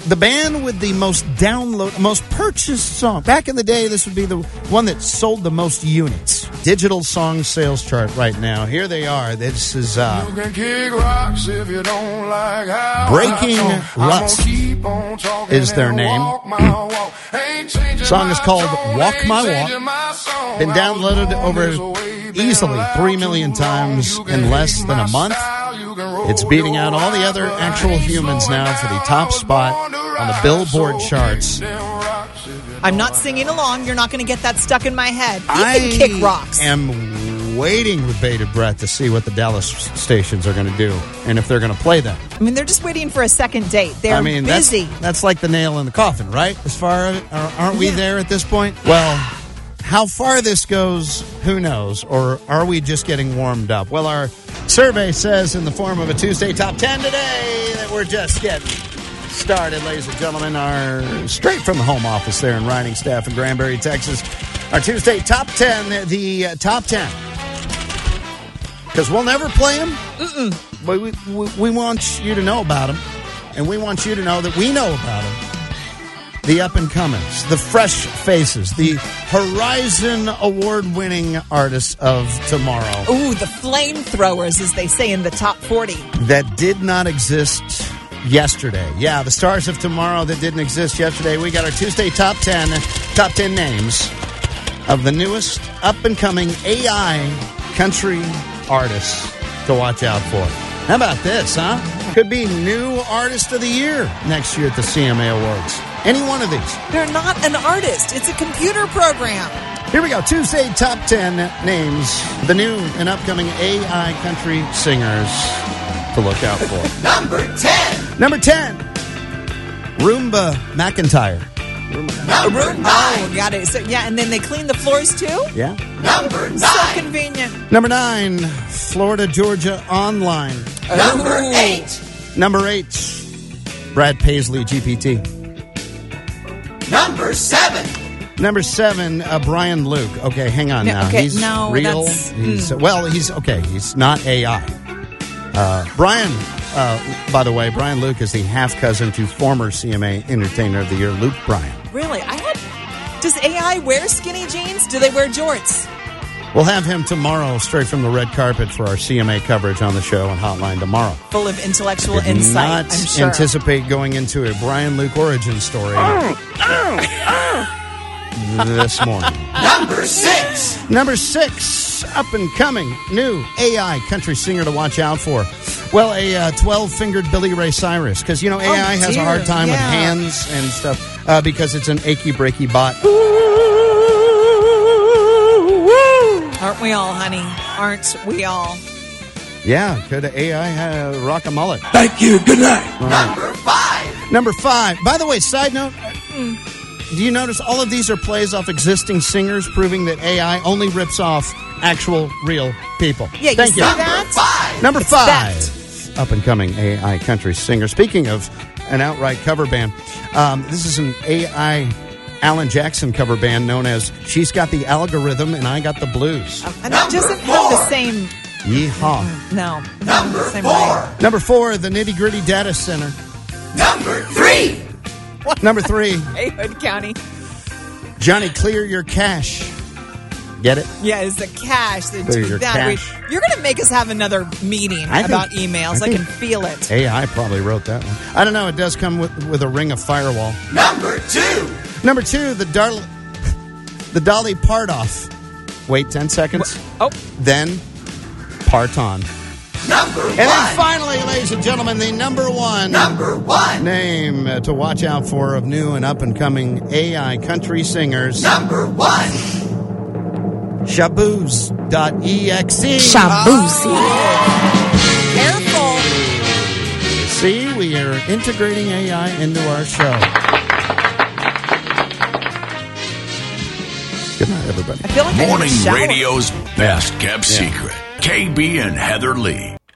The band with the most most purchased song. Back in the day, this would be the one that sold the most units. Digital song sales chart right now. Here they are. This is Breaking Rust is their name. Song is called Walk My Walk. Been downloaded over easily 3 million times in less than a month. It's beating out all the other actual humans now for the top spot on the Billboard charts. I'm not singing along. You're not going to get that stuck in my head. You can kick rocks. I am waiting with bated breath to see what the Dallas stations are going to do and if they're going to play that. I mean, they're just waiting for a second date. They're busy. That's like the nail in the coffin, right? As far as, aren't we there at this point? Well, how far this goes, who knows? Or are we just getting warmed up? Well, our survey says in the form of a Tuesday Top 10 today that we're just getting started, ladies and gentlemen. Our straight from the home office there in Writing Staff in Granbury, Texas. Our Tuesday Top 10, the Top 10. Because we'll never play them. But we want you to know about them. And we want you to know that we know about them. The up-and-comers, the fresh faces, the Horizon Award-winning artists of tomorrow. Ooh, the flamethrowers, as they say in the top 40. That did not exist yesterday. Yeah, the stars of tomorrow that didn't exist yesterday. We got our Tuesday Top 10 names of the newest up-and-coming AI country artists to watch out for. How about this, huh? Could be new artist of the year next year at the CMA Awards. Any one of these. They're not an artist. It's a computer program. Here we go. Tuesday Top 10 names. The new and upcoming AI country singers to look out for. Number 10. Number 10. Roomba McIntyre. Number 9. Oh, got it. So, yeah, and then they clean the floors too? Yeah. Number 9. So convenient. Number 9. Florida Georgia Online. Number 8. Number 8. Brad Paisley GPT. Number 7. Number 7, Brian Luke. Okay, hang on now. Okay, he's no, real. He's okay. He's not AI. Brian, by the way, Brian Luke is the half cousin to former CMA Entertainer of the Year, Luke Bryan. Really? Does AI wear skinny jeans? Do they wear jorts? We'll have him tomorrow, straight from the red carpet for our CMA coverage on the show and Hotline tomorrow. Full of intellectual I did insight, not I'm sure. anticipate going into a Brian Luke origin story this morning. Number 6. Number 6, up and coming, new AI country singer to watch out for. Well, a 12-fingered Billy Ray Cyrus, because, you know, AI has a hard time with hands and stuff because it's an achy-breaky bot. Aren't we all, honey? Aren't we all? Yeah, could AI rock a mullet? Thank you. Good night. Number 5. Number 5. By the way, side note, do you notice all of these are plays off existing singers, proving that AI only rips off actual, real people? Yeah, Thank you. See that? Number 5. That. Up and coming AI country singer. Speaking of an outright cover band, this is an AI Alan Jackson cover band known as She's Got the Algorithm and I Got the Blues. And it doesn't have the same... Yeehaw. No. Number same 4. way. Number 4, the Nitty Gritty Data Center. Number 3. Number 3, Hey, Hood County. Johnny Clear Your Cash. Get it? Yeah, it's the cash. Clear your cash. You're going to make us have another meeting about emails. I can feel it. AI probably wrote that one. I don't know. It does come with a ring of firewall. Number 2. Number 2, the Dolly Partoff. Wait 10 seconds. Oh. Then Parton. Number 1. And then finally, ladies and gentlemen, the number 1 name to watch out for of new and up-and-coming AI country singers. Number 1. Shabooze.exe. Shaboozy. Careful. See, we are integrating AI into our show. Good night, everybody. I feel like I need a Morning shower. radio's best kept secret. KB and Heather Lee.